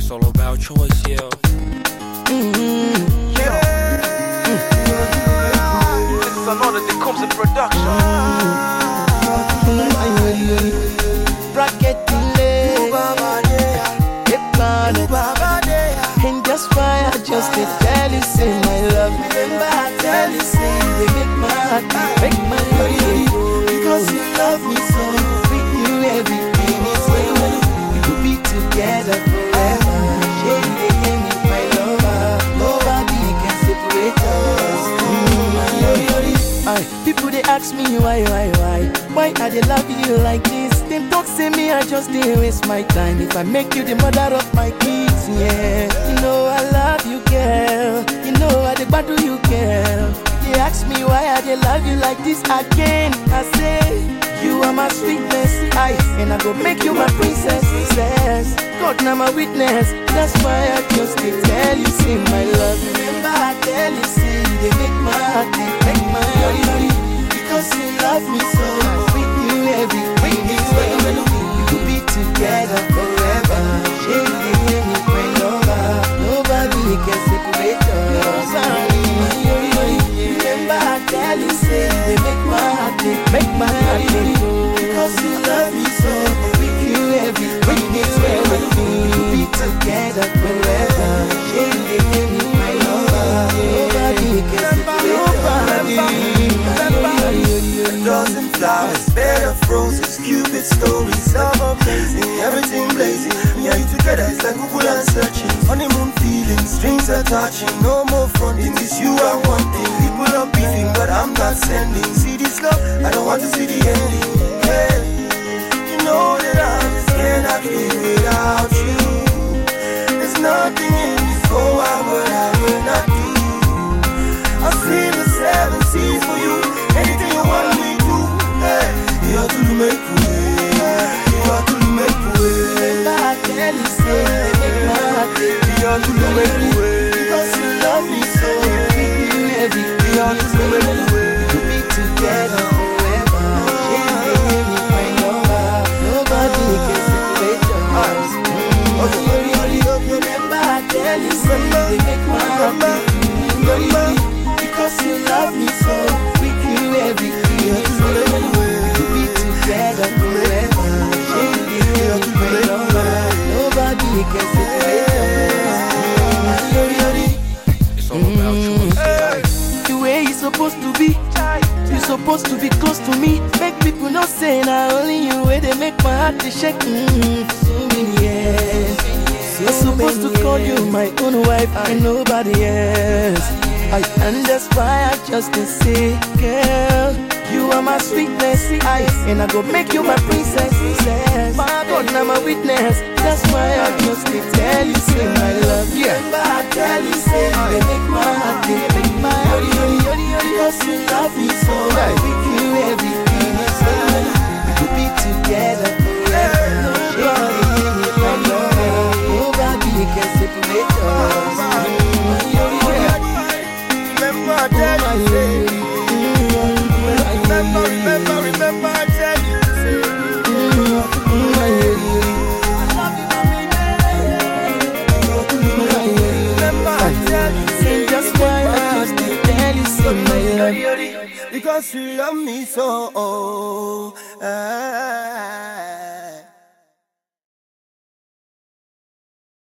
It's all about choice, yeah. This is another that comes in production. Bracket delay, and just why I just did tell you, say my love. Remember I tell you, say they make my heart break my heart. Because you love me so, with you everything is well. We could be together forever. Share the game with my lover. Nobody can separate us. People they ask me why I they love you like this? Them talk say me I just didn't waste my time. If I make you the mother of my kids, yeah. You know I love you, girl. You know I did bad do you, girl. They ask me why I they love you like this again. I say you are my sweetness, and I go make you my princess. Says God now my witness. That's why I just did tell you, say my love. Remember I tell you, say they make my heart, they break my heart. Because you love me so, with you everything is well. We could be together forever. Share the game with my lover. Nobody can separate us. Remember I tell you, say they make my heart, they break my heart. Because you love me so, with you everything is well. We could be together forever. Share the game with my lover. Nobody can separate us. Dozen flowers, bed of roses, Cupid stories, love amazing, everything blazing. Me and you together, it's like Google and searching. Honeymoon feelings, strings are touching, no more fronting. This you are wanting. People are beefing, but I'm not sending. See this love, I don't want to see the ending. Hey, you know that I just cannot live without you. There's nothing in this whole world I will not do. I'll see the seven seas for you. Anything you want me to, hey, you have to make way. You have to make way. Remember I tell you, say make my heart beat. You have to make way. Because you love me so, with you everything. You have to make way. We could be together forever. Share the game with my lover. Nobody can separate us. Remember I tell you, say they make my heart beat. Because you love me so, with you everything is well. We could be together forever. Share the game with my lover. Nobody can separate us. It's all about choice. The way you're supposed to be, you're supposed to be close to me. Make people not say now only you way they make my heart to shake. So many years, I'm supposed to call you my own wife and nobody else. And that's why I just can say, girl, you are my sweetness, and I go make you my princess. My God, now my witness. That's why I just can tell you, say my love. Remember I tell you, say they make my heart, they make my heart. Because you love me so, with you everything is well. We could be together forever. Share the game with my love. Nobody can separate us. Remember, I tell you, say. Remember, I tell you, say. Remember, I tell you, say. Just why I just tell you, say my love. Because you love me so.